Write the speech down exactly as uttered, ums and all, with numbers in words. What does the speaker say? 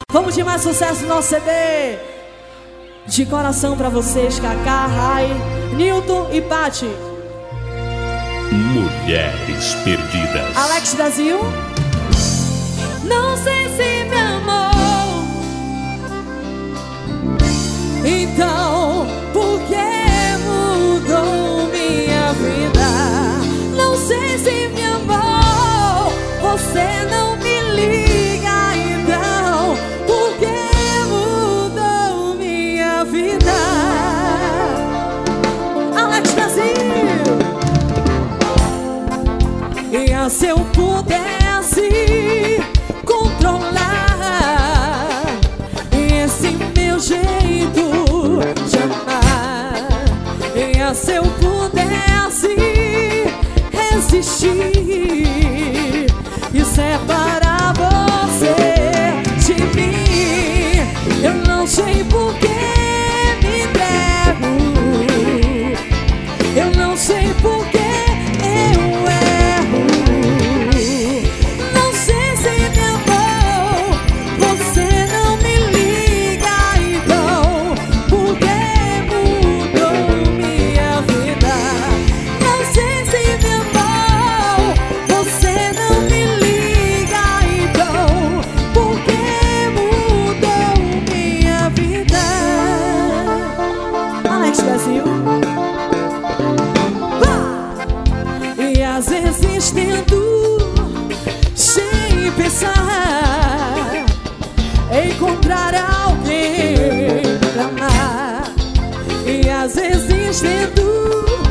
Vamos de mais sucesso no nosso C D. De coração pra vocês, Cacá, Rai, Nilton e Pati. Mulheres Perdidas. Alex Brasil. Não sei se me amou, então por que mudou minha vida? não sei se me amou. Você não me liga, então por que mudou minha vida? Alex Brasil. E se eu pudesse controlar esse meu jeito de amar, e se eu pudesse resistir e separar você de mim, eu não sei por que me entrego, eu não sei por que eu erro. Não sei se me amou, você não me liga, então por que mudou minha vida? Não sei se me amou, você não me liga, então por que mudou minha vida? Alex Brasil. E às vezes tento, sem pensar, encontrar alguém pra amar. E às vezes tento